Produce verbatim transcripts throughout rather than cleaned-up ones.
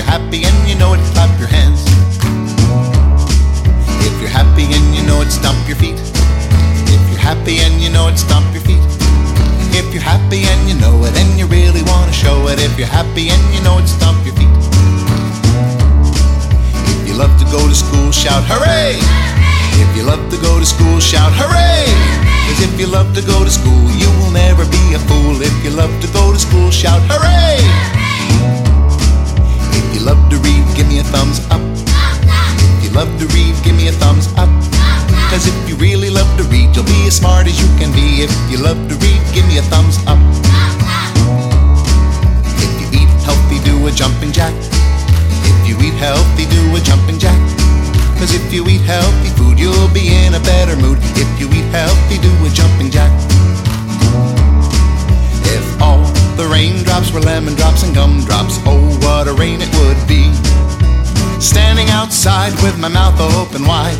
you're happy and you know it, clap your hands. If you're happy and you know it, stomp your feet. If you're happy and you know it, stomp your feet. If you're happy and you know it and you really want to show it, if you're happy and you know it, stomp your feet. If you love to go to school, shout hooray! If you love to go to school, shout hooray! 'Cause if you love to go to school, you will never be a fool. If you love to go to school, shout hooray! If you love to read, give me a thumbs up. If you love to read, give me a thumbs up. 'Cause if you really love to read, you'll be as smart as you can be. If you love to read, give me a thumbs up. If you eat healthy, do a jumping jack. If you eat healthy, do a jumping jack. 'Cause if you eat healthy food, you'll be in a better mood. If you eat healthy, do a jumping jack. If all the raindrops were lemon drops and gumdrops, oh, what a rain it would be. Standing outside with my mouth open wide.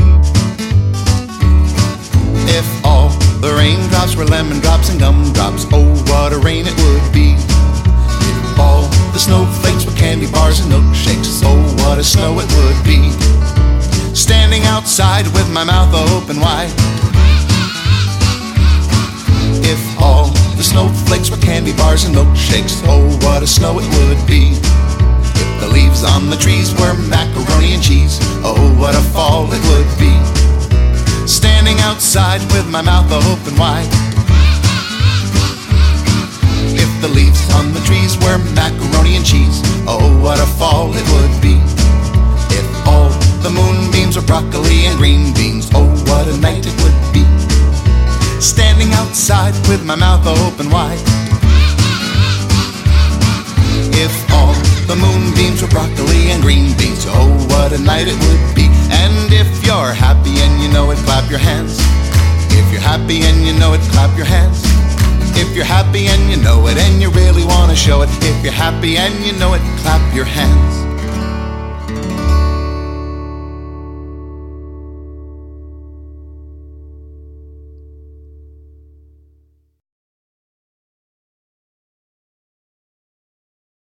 If all the raindrops were lemon drops and gumdrops, oh, what a rain it would be. If all the snowflakes were candy bars and milkshakes, oh, what a snow it would be. Standing outside with my mouth open wide. If all the snowflakes were candy bars and milkshakes, oh, what a snow it would be. If the leaves on the trees were macaroni and cheese, oh, what a fall it would be. Standing outside with my mouth open wide. If the leaves on the trees were macaroni and cheese, oh, what a fall it would be. If all the moonbeams were broccoli and green beans, oh, what a night it would be. Standing outside with my mouth open wide. If all the moonbeams were broccoli and green beans, oh, what a night it would be. And if you're happy and you know it, clap your hands. If you're happy and you know it, clap your hands. If you're happy and you know it and you really want to show it, if you're happy and you know it, clap your hands.